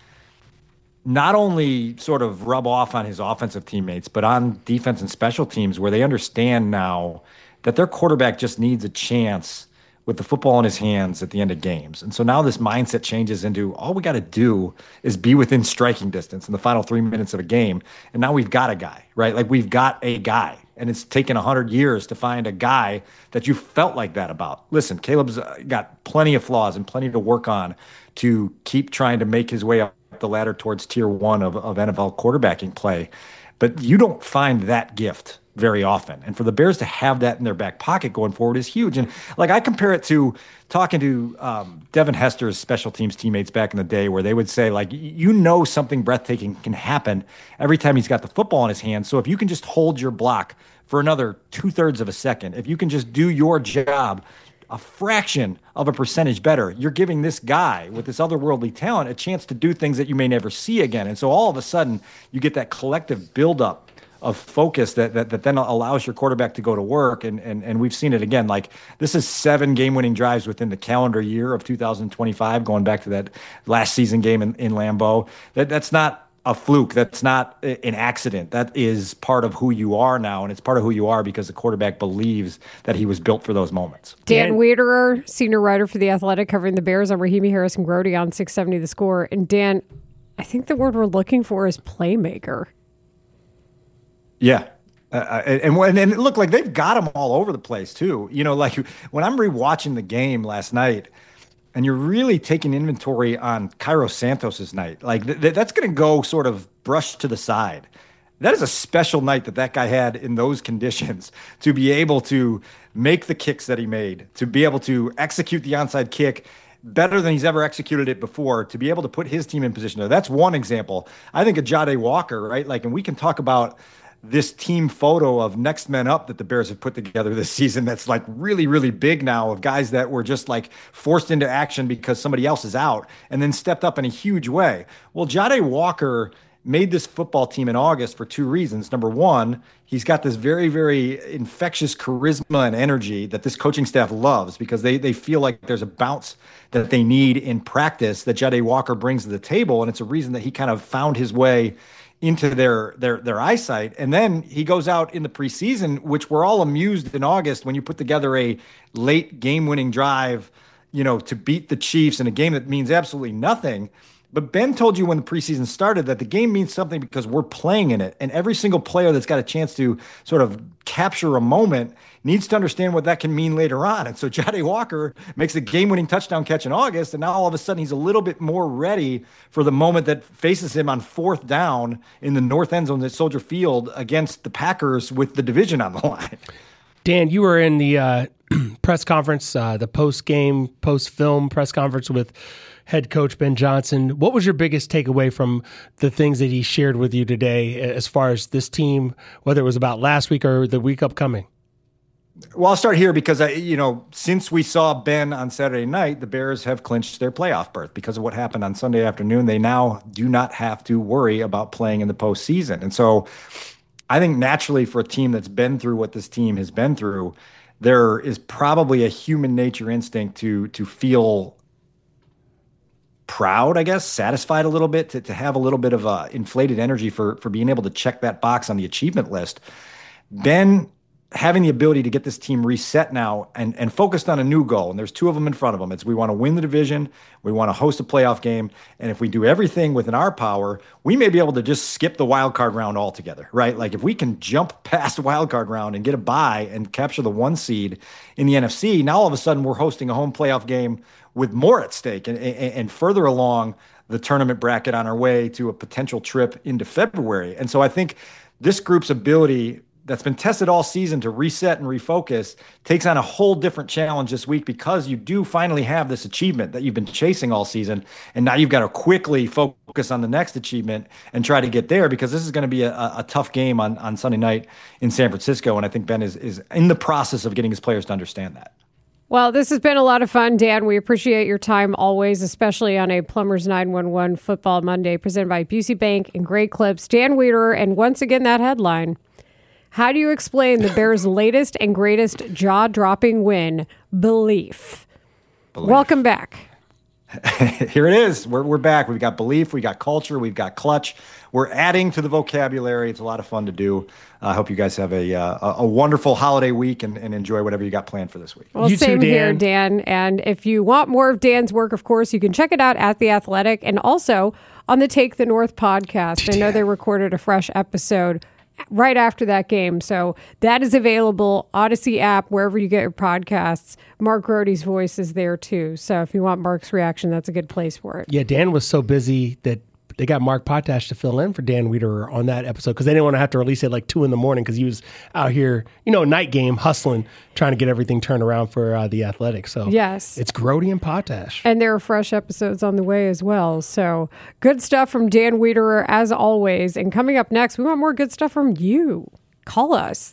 not only sort of rub off on his offensive teammates, but on defense and special teams where they understand now that their quarterback just needs a chance with the football in his hands at the end of games. And so now this mindset changes into all we got to do is be within striking distance in the final 3 minutes of a game. And now we've got a guy, right? Like we've got a guy. And it's taken 100 years to find a guy that you felt like that about. Listen, Caleb's got plenty of flaws and plenty to work on to keep trying to make his way up the ladder towards tier one of NFL quarterbacking play. But you don't find that gift very often. And for the Bears to have that in their back pocket going forward is huge. And like I compare it to talking to Devin Hester's special teams teammates back in the day where they would say, like, something breathtaking can happen every time he's got the football in his hands. So if you can just hold your block for another 2/3 of a second, if you can just do your job a fraction of a percentage better, you're giving this guy with this otherworldly talent a chance to do things that you may never see again. And so all of a sudden you get that collective buildup of focus that then allows your quarterback to go to work. And we've seen it again. Like this is 7 game-winning drives within the calendar year of 2025, going back to that last season game in Lambeau. That's not a fluke. That's not an accident. That is part of who you are now, and it's part of who you are because the quarterback believes that he was built for those moments. Dan Wiederer, senior writer for The Athletic, covering the Bears on Rahimi Harris and Grody on 670 The Score. And Dan, I think the word we're looking for is playmaker. Yeah. And it looked like they've got them all over the place, too. Like when I'm rewatching the game last night, and you're really taking inventory on Cairo Santos's night, like that's going to go sort of brushed to the side. That is a special night that guy had in those conditions to be able to make the kicks that he made, to be able to execute the onside kick better than he's ever executed it before, to be able to put his team in position. That's one example. I think of Jahdae Walker, right? Like, and we can talk about this team photo of next men up that the Bears have put together this season that's like really, really big now, of guys that were just like forced into action because somebody else is out and then stepped up in a huge way. Well, Jahdae Walker made this football team in August for 2 reasons. Number one, he's got this very, very infectious charisma and energy that this coaching staff loves because they feel like there's a bounce that they need in practice that Jahdae Walker brings to the table. And it's a reason that he kind of found his way into their eyesight. And then he goes out in the preseason, which we're all amused in August when you put together a late game-winning drive, to beat the Chiefs in a game that means absolutely nothing. But Ben told you when the preseason started that the game means something because we're playing in it. And every single player that's got a chance to sort of capture a moment needs to understand what that can mean later on. And so Jahdae Walker makes a game-winning touchdown catch in August, and now all of a sudden he's a little bit more ready for the moment that faces him on 4th down in the north end zone at Soldier Field against the Packers with the division on the line. Dan, you were in the press conference, the post-game, post-film press conference with head coach Ben Johnson. What was your biggest takeaway from the things that he shared with you today as far as this team, whether it was about last week or the week upcoming? Well, I'll start here because, since we saw Ben on Saturday night, the Bears have clinched their playoff berth because of what happened on Sunday afternoon. They now do not have to worry about playing in the postseason. And so I think naturally for a team that's been through what this team has been through, there is probably a human nature instinct to feel proud, I guess, satisfied a little bit, to have a little bit of inflated energy for being able to check that box on the achievement list. Ben having the ability to get this team reset now and focused on a new goal, and there's 2 of them in front of them. It's we want to win the division, we want to host a playoff game, and if we do everything within our power, we may be able to just skip the wild card round altogether, right? Like if we can jump past the wild card round and get a bye and capture the 1 seed in the NFC, now all of a sudden we're hosting a home playoff game with more at stake and further along the tournament bracket on our way to a potential trip into February. And so I think this group's ability that's been tested all season to reset and refocus takes on a whole different challenge this week because you do finally have this achievement that you've been chasing all season. And now you've got to quickly focus on the next achievement and try to get there because this is going to be a tough game on Sunday night in San Francisco. And I think Ben is in the process of getting his players to understand that. Well, this has been a lot of fun, Dan. We appreciate your time always, especially on a Plumbers 911 Football Monday presented by Busey Bank and Great Clips. Dan Wiederer, and once again, that headline. How do you explain the Bears' latest and greatest jaw-dropping win, belief? Welcome back. Here it is. We're back. We've got belief. We've got culture. We've got clutch. We're adding to the vocabulary. It's a lot of fun to do. I hope you guys have a wonderful holiday week and enjoy whatever you got planned for this week. Well, same here, Dan. And if you want more of Dan's work, of course, you can check it out at The Athletic and also on the Take the North podcast. I know they recorded a fresh episode right after that game. So that is available, Odyssey app, wherever you get your podcasts. Mark Grote's voice is there too. So if you want Mark's reaction, that's a good place for it. Yeah, Dan was so busy that they got Mark Potash to fill in for Dan Wiederer on that episode because they didn't want to have to release it like 2 a.m. because he was out here, night game hustling, trying to get everything turned around for The Athletic. So yes, it's Grote and Potash. And there are fresh episodes on the way as well. So good stuff from Dan Wiederer as always. And coming up next, we want more good stuff from you. Call us,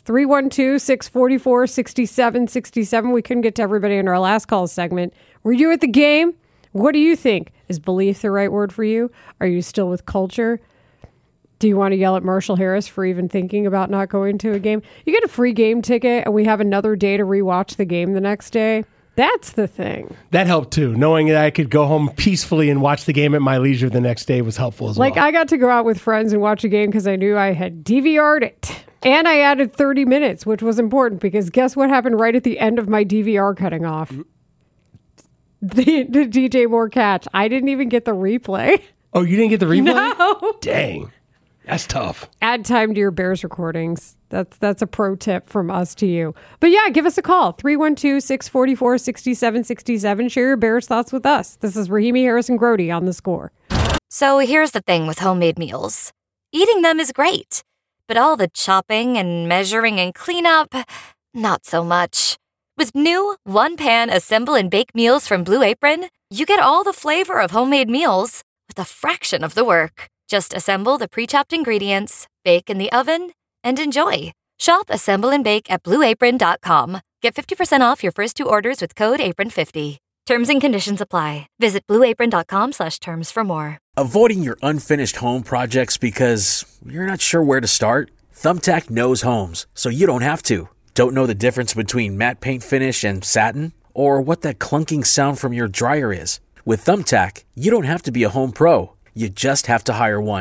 312-644-6767. We couldn't get to everybody in our last call segment. Were you at the game? What do you think? Is belief the right word for you? Are you still with culture? Do you want to yell at Marshall Harris for even thinking about not going to a game? You get a free game ticket and we have another day to rewatch the game the next day. That's the thing. That helped too. Knowing that I could go home peacefully and watch the game at my leisure the next day was helpful as well. Like I got to go out with friends and watch a game because I knew I had DVR'd it. And I added 30 minutes, which was important because guess what happened right at the end of my DVR cutting off? The DJ Moore catch. I didn't even get the replay. Oh, you didn't get the replay? No. Dang. That's tough. Add time to your Bears recordings. That's a pro tip from us to you. But yeah, give us a call. 312-644-6767. Share your Bears thoughts with us. This is Rahimi Harrison Grote on The Score. So here's the thing with homemade meals. Eating them is great. But all the chopping and measuring and cleanup, not so much. With new one-pan assemble and bake meals from Blue Apron, you get all the flavor of homemade meals with a fraction of the work. Just assemble the pre-chopped ingredients, bake in the oven, and enjoy. Shop Assemble and Bake at BlueApron.com. Get 50% off your first 2 orders with code APRON50. Terms and conditions apply. Visit BlueApron.com/terms for more. Avoiding your unfinished home projects because you're not sure where to start? Thumbtack knows homes, so you don't have to. Don't know the difference between matte paint finish and satin? Or what that clunking sound from your dryer is? With Thumbtack, you don't have to be a home pro. You just have to hire one.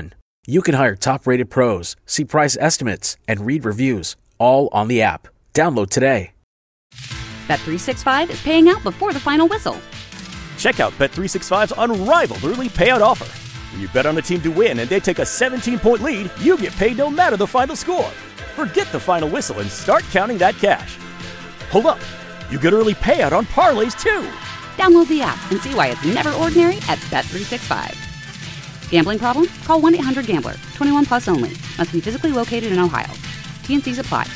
You can hire top-rated pros, see price estimates, and read reviews, all on the app. Download today. Bet365 is paying out before the final whistle. Check out Bet365's unrivaled early payout offer. When you bet on a team to win and they take a 17-point lead, you get paid no matter the final score. Forget the final whistle and start counting that cash. Hold up. You get early payout on parlays, too. Download the app and see why it's never ordinary at Bet365. Gambling problem? Call 1-800-GAMBLER. 21 plus only. Must be physically located in Ohio. T&Cs apply.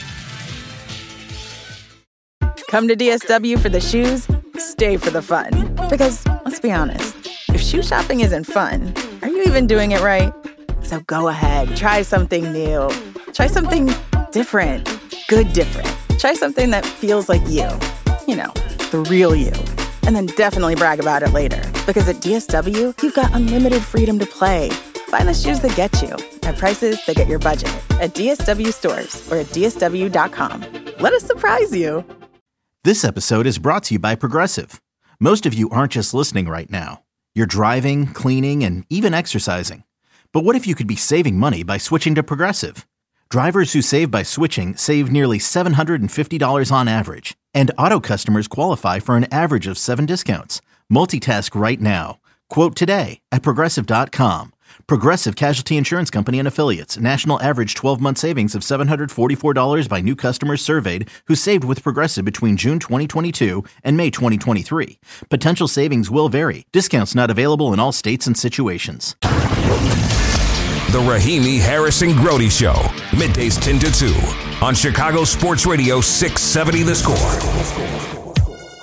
Come to DSW for the shoes, stay for the fun. Because, let's be honest, if shoe shopping isn't fun, are you even doing it right? So go ahead, try something new. Try something different. Good different. Try something that feels like you. You know, the real you. And then definitely brag about it later. Because at DSW, you've got unlimited freedom to play. Find the shoes that get you at prices that get your budget at DSW stores or at DSW.com. Let us surprise you. This episode is brought to you by Progressive. Most of you aren't just listening right now. You're driving, cleaning, and even exercising. But what if you could be saving money by switching to Progressive? Drivers who save by switching save nearly $750 on average. And auto customers qualify for an average of 7 discounts. Multitask right now. Quote today at Progressive.com. Progressive Casualty Insurance Company and Affiliates. National average 12-month savings of $744 by new customers surveyed who saved with Progressive between June 2022 and May 2023. Potential savings will vary. Discounts not available in all states and situations. The Rahimi Harrison Grody Show. Middays 10 to 2 on Chicago Sports Radio 670 The Score.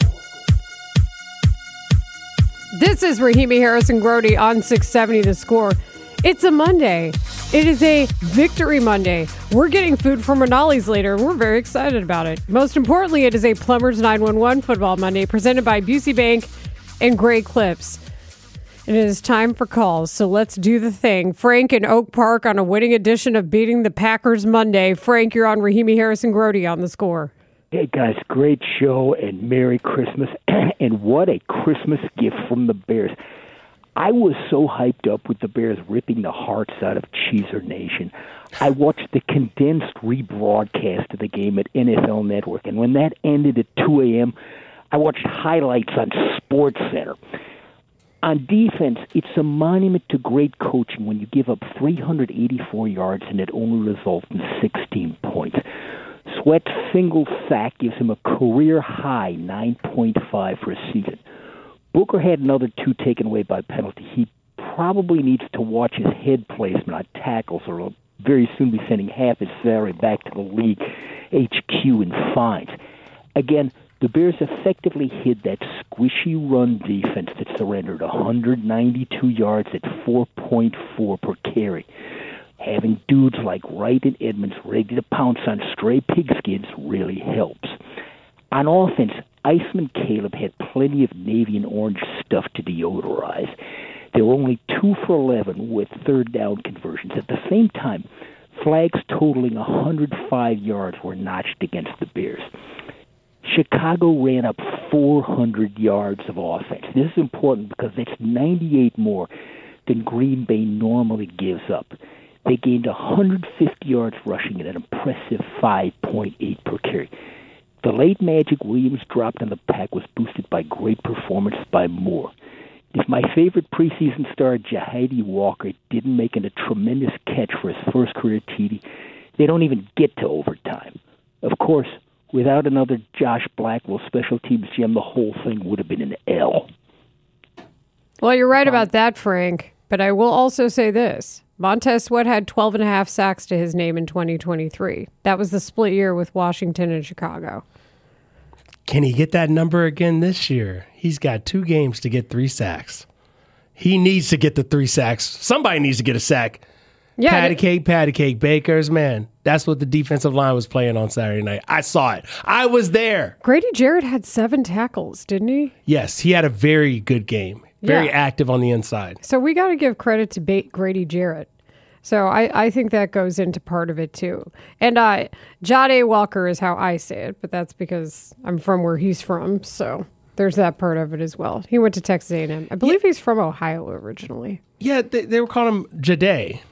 This is Rahimi Harrison Grody on 670 The Score. It's a Monday. It is a Victory Monday. We're getting food from Rinaldi's later, and we're very excited about it. Most importantly, it is a Plumbers 911 Football Monday presented by Busey Bank and Gray Clips. It is time for calls, so let's do the thing. Frank in Oak Park on a winning edition of Beating the Packers Monday. Frank, you're on Rahimi Harrison Grody on The Score. Hey, guys, great show and Merry Christmas. And what a Christmas gift from the Bears. I was so hyped up with the Bears ripping the hearts out of Cheeser Nation. I watched the condensed rebroadcast of the game at NFL Network, and when that ended at 2 a.m., I watched highlights on SportsCenter. On defense, it's a monument to great coaching when you give up 384 yards and it only results in 16 points. Sweat's single sack gives him a career-high 9.5 for a season. Booker had another 2 taken away by penalty. He probably needs to watch his head placement on tackles or he'll very soon be sending half his salary back to the league HQ in fines. Again, the Bears effectively hid that squishy run defense that surrendered 192 yards at 4.4 per carry. Having dudes like Wright and Edmonds ready to pounce on stray pigskins really helps. On offense, Iceman Caleb had plenty of navy and orange stuff to deodorize. They were only 2 for 11 with third down conversions. At the same time, flags totaling 105 yards were notched against the Bears. Chicago ran up 400 yards of offense. This is important because that's 98 more than Green Bay normally gives up. They gained 150 yards rushing at an impressive 5.8 per carry. The late Magic Williams dropped on the pack was boosted by great performance by Moore. If my favorite preseason star, Jahidi Walker, didn't make it a tremendous catch for his first career TD, they don't even get to overtime. Of course, without another Josh Blackwell special teams GM, the whole thing would have been an L. Well, you're right about that, Frank. But I will also say this. Montez Sweat had 12.5 sacks to his name in 2023. That was the split year with Washington and Chicago. Can he get that number again this year? He's got 2 games to get 3 sacks. He needs to get the 3 sacks. Somebody needs to get a sack. Yeah, Patty cake, Bakers, man. That's what the defensive line was playing on Saturday night. I saw it. I was there. Grady Jarrett had 7 tackles, didn't he? Yes, he had a very good game. Very active on the inside. So we got to give credit to Grady Jarrett. So I think that goes into part of it too. And Jahdae Walker is how I say it, but that's because I'm from where he's from. So there's that part of it as well. He went to Texas A&M. I believe he's from Ohio originally. Yeah, they were calling him Jahdae.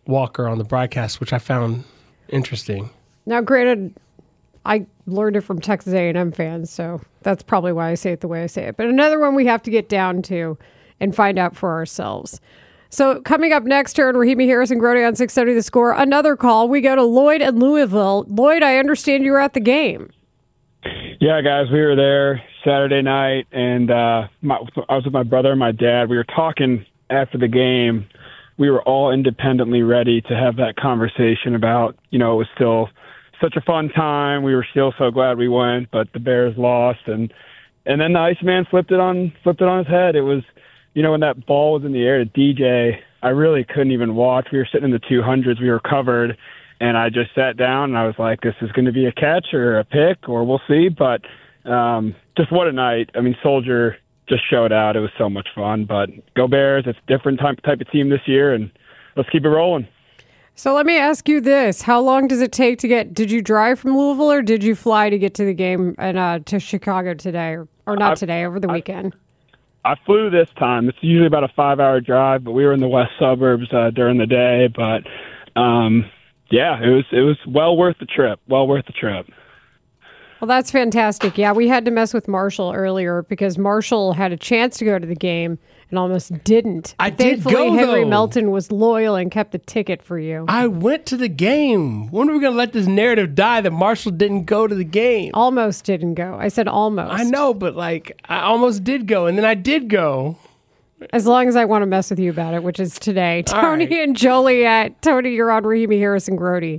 Walker on the broadcast, which I found interesting. Now, granted, I learned it from Texas A&M fans, so that's probably why I say it the way I say it. But another one we have to get down to and find out for ourselves. So coming up next here on Rahimi Harrison Grody on 670 The Score, another call. We go to Lloyd in Louisville. Lloyd, I understand you were at the game. Yeah, guys, we were there Saturday night, and I was with my brother and my dad. We were talking after the game. We were all independently ready to have that conversation about, it was still such a fun time. We were still so glad we went, but the Bears lost, and then the Iceman flipped it on his head. It was, when that ball was in the air to DJ, I really couldn't even watch. We were sitting in the 200s. We were covered, and I just sat down, and I was like, this is going to be a catch or a pick, or we'll see. But just what a night. I mean, Soldier just showed out. It was so much fun. But go Bears. It's a different type of team this year, and let's keep it rolling. So let me ask you this. How long does it take to did you drive from Louisville or did you fly to get to the game and to Chicago today? Or not today, over the weekend? I flew this time. It's usually about a 5-hour drive, but we were in the west suburbs during the day. But, yeah, it was well worth the trip. Well worth the trip. Well, that's fantastic. Yeah, we had to mess with Marshall earlier because Marshall had a chance to go to the game and almost didn't. Thankfully, Henry Melton was loyal and kept the ticket for you. I went to the game. When are we going to let this narrative die that Marshall didn't go to the game? Almost didn't go. I said almost. I know, but I almost did go, and then I did go. As long as I want to mess with you about it, which is today. Tony and Joliet. Tony, you're on Rahimi Harrison Grody.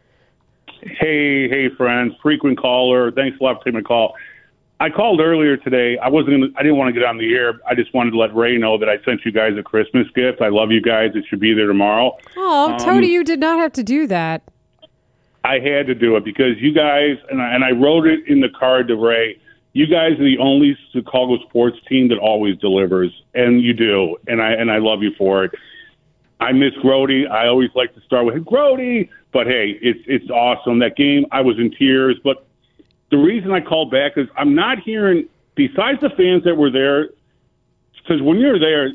Hey, friends, frequent caller. Thanks a lot for taking my call. I called earlier today. I didn't want to get on the air. I just wanted to let Ray know that I sent you guys a Christmas gift. I love you guys. It should be there tomorrow. Oh, Tony, you did not have to do that. I had to do it because you guys, and I wrote it in the card to Ray, you guys are the only Chicago sports team that always delivers, and you do, and I love you for it. I miss Grody. I always like to start with Grody, but hey, it's awesome. That game, I was in tears, but the reason I called back is I'm not hearing, besides the fans that were there, because when you're there,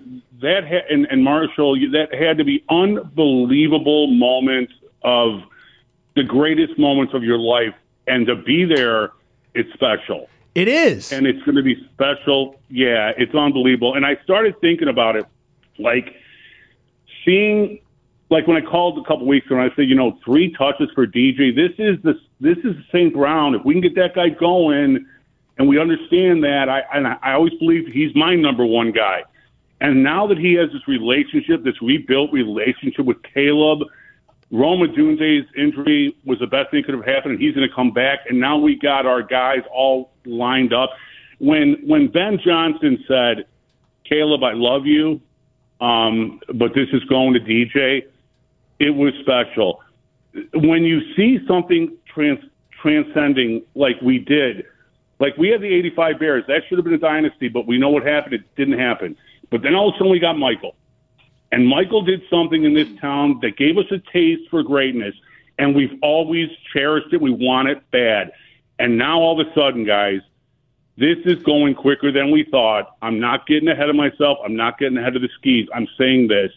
and Marshall, that had to be unbelievable moments of the greatest moments of your life, and to be there, it's special. It is. And it's going to be special. Yeah, it's unbelievable. And I started thinking about it, like seeing, like when I called a couple weeks ago and I said, 3 touches for DJ. This is the St. Brown. If we can get that guy going, and we understand that, I always believe he's my number one guy. And now that he has this relationship, this rebuilt relationship with Caleb, Rome Odunze's injury was the best thing that could have happened, and he's going to come back. And now we got our guys all lined up. When Ben Johnson said, Caleb, I love you, but this is going to DJ, it was special. When you see something transcending like we did, like we had the 85 Bears, that should have been a dynasty, but we know what happened. It didn't happen. But then all of a sudden we got Michael. And Michael did something in this town that gave us a taste for greatness, and we've always cherished it. We want it bad. And now all of a sudden, guys, this is going quicker than we thought. I'm not getting ahead of myself. I'm not getting ahead of the skis. I'm saying this.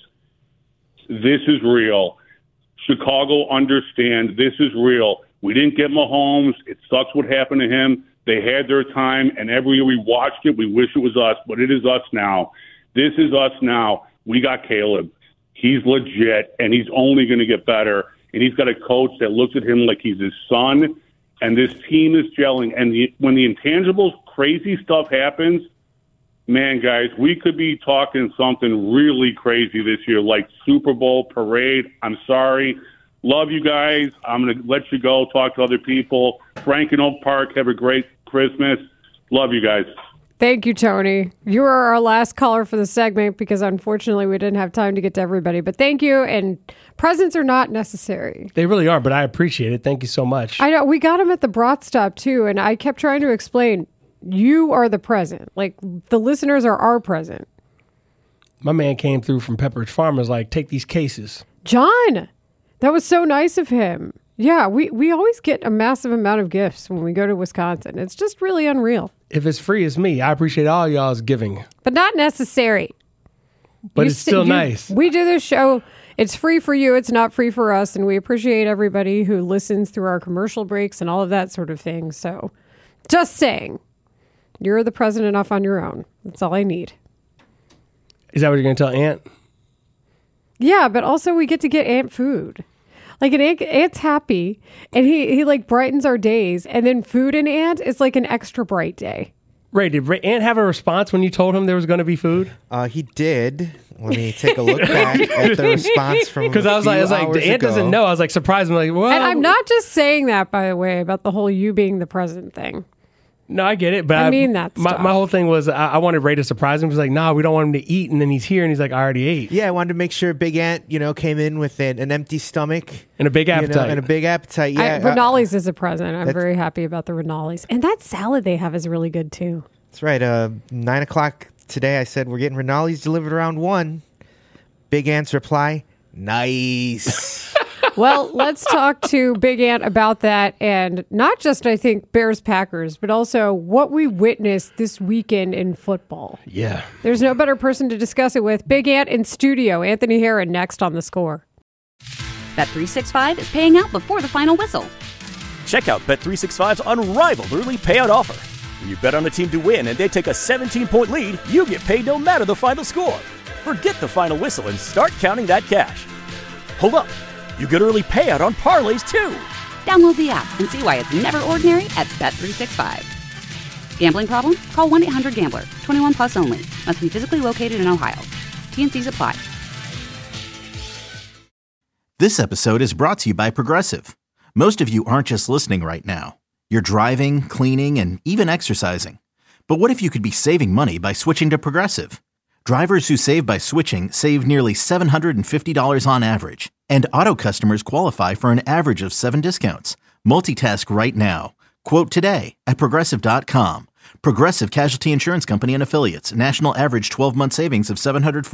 This is real. Chicago, understand this is real. We didn't get Mahomes. It sucks what happened to him. They had their time, and every year we watched it, we wish it was us, but it is us now. This is us now. We got Caleb. He's legit, and he's only going to get better. And he's got a coach that looks at him like he's his son, and this team is gelling. And when the intangibles, crazy stuff happens, man, guys, we could be talking something really crazy this year, like Super Bowl parade. I'm sorry. Love you guys. I'm going to let you go, talk to other people. Frank and Oak Park, have a great Christmas. Love you guys. Thank you, Tony. You are our last caller for the segment because unfortunately we didn't have time to get to everybody. But thank you, and presents are not necessary. They really are, but I appreciate it. Thank you so much. I know. We got them at the Brat Stop, too, and I kept trying to explain, you are the present. Like, the listeners are our present. My man came through from Pepperidge Farm and was like, take these cases. John! That was so nice of him. Yeah, we always get a massive amount of gifts when we go to Wisconsin. It's just really unreal. If it's free, it's me. I appreciate all y'all's giving. But not necessary. But it's still nice. We do this show. It's free for you. It's not free for us. And we appreciate everybody who listens through our commercial breaks and all of that sort of thing. So just saying, you're the president enough on your own. That's all I need. Is that what you're going to tell Ant? Yeah, but also we get to get Ant food. Like, Ant's happy, and he like brightens our days. And then food and Ant is like an extra bright day. Ray, did Ant have a response when you told him there was going to be food? He did. Let me take a look back at the response from because I was like, Ant doesn't know. I was like surprised. I'm like, well, and I'm not just saying that, by the way, about the whole you being the president thing. No, I get it, but I mean that my whole thing was I wanted Ray to surprise him. He was like, "No, we don't want him to eat," and then he's here and he's like, "I already ate." Yeah, I wanted to make sure Big Ant, came in with an empty stomach and a big appetite. Yeah, Renali's is a present. I'm very happy about the Renali's, and that salad they have is really good too. That's right. 9:00 today, I said we're getting Renali's delivered around 1. Big Ant's reply: nice. Well, let's talk to Big Ant about that, and not just, I think, Bears-Packers, but also what we witnessed this weekend in football. Yeah. There's no better person to discuss it with. Big Ant in studio. Anthony Herron next on The Score. Bet365 is paying out before the final whistle. Check out Bet365's unrivaled early payout offer. When you bet on a team to win and they take a 17-point lead, you get paid no matter the final score. Forget the final whistle and start counting that cash. Hold up. You get early payout on parlays, too. Download the app and see why it's never ordinary at Bet365. Gambling problem? Call 1-800-GAMBLER. 21 plus only. Must be physically located in Ohio. T&Cs apply. This episode is brought to you by Progressive. Most of you aren't just listening right now. You're driving, cleaning, and even exercising. But what if you could be saving money by switching to Progressive? Drivers who save by switching save nearly $750 on average. And auto customers qualify for an average of 7 discounts. Multitask right now. Quote today at Progressive.com. Progressive Casualty Insurance Company and Affiliates. National average 12-month savings of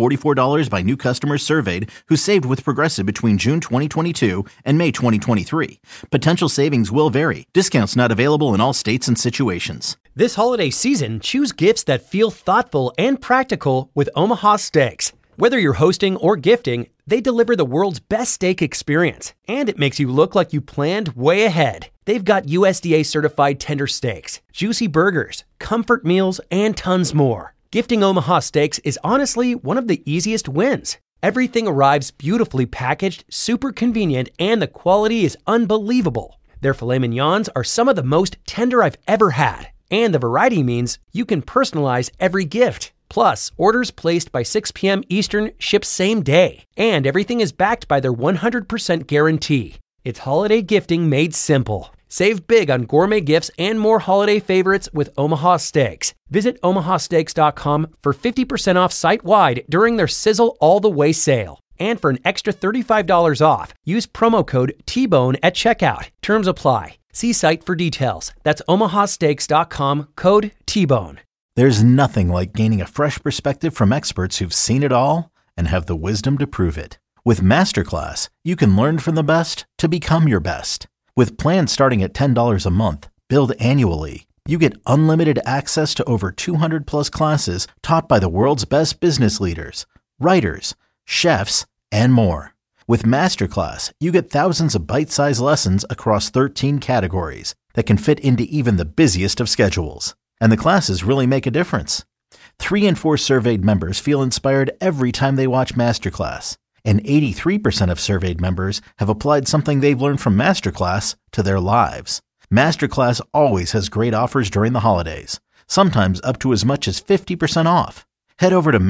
$744 by new customers surveyed who saved with Progressive between June 2022 and May 2023. Potential savings will vary. Discounts not available in all states and situations. This holiday season, choose gifts that feel thoughtful and practical with Omaha Steaks. Whether you're hosting or gifting, they deliver the world's best steak experience, and it makes you look like you planned way ahead. They've got USDA certified tender steaks, juicy burgers, comfort meals, and tons more. Gifting Omaha Steaks is honestly one of the easiest wins. Everything arrives beautifully packaged, super convenient, and the quality is unbelievable. Their filet mignons are some of the most tender I've ever had, and the variety means you can personalize every gift. Plus, orders placed by 6 p.m. Eastern ship same day, and everything is backed by their 100% guarantee. It's holiday gifting made simple. Save big on gourmet gifts and more holiday favorites with Omaha Steaks. Visit omahasteaks.com for 50% off site-wide during their Sizzle All the Way sale. And for an extra $35 off, use promo code TBONE at checkout. Terms apply. See site for details. That's omahasteaks.com, code TBONE. There's nothing like gaining a fresh perspective from experts who've seen it all and have the wisdom to prove it. With Masterclass, you can learn from the best to become your best. With plans starting at $10 a month, billed annually, you get unlimited access to over 200 plus classes taught by the world's best business leaders, writers, chefs, and more. With Masterclass, you get thousands of bite-sized lessons across 13 categories that can fit into even the busiest of schedules. And the classes really make a difference. 3 in 4 surveyed members feel inspired every time they watch Masterclass. And 83% of surveyed members have applied something they've learned from Masterclass to their lives. Masterclass always has great offers during the holidays, sometimes up to as much as 50% off. Head over to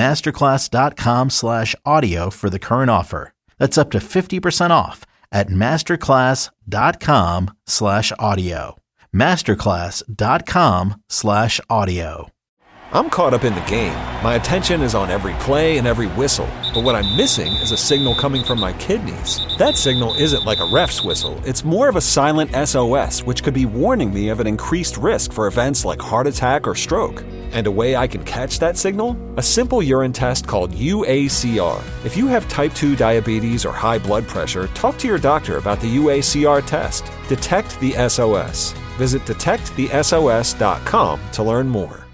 masterclass.com/audio for the current offer. That's up to 50% off at masterclass.com/audio. masterclass.com/audio. I'm caught up in the game. My attention is on every play and every whistle. But what I'm missing is a signal coming from my kidneys. That signal isn't like a ref's whistle. It's more of a silent SOS, which could be warning me of an increased risk for events like heart attack or stroke. And a way I can catch that signal? A simple urine test called UACR. If you have type 2 diabetes or high blood pressure, talk to your doctor about the UACR test. Detect the SOS. Visit detectthesos.com to learn more.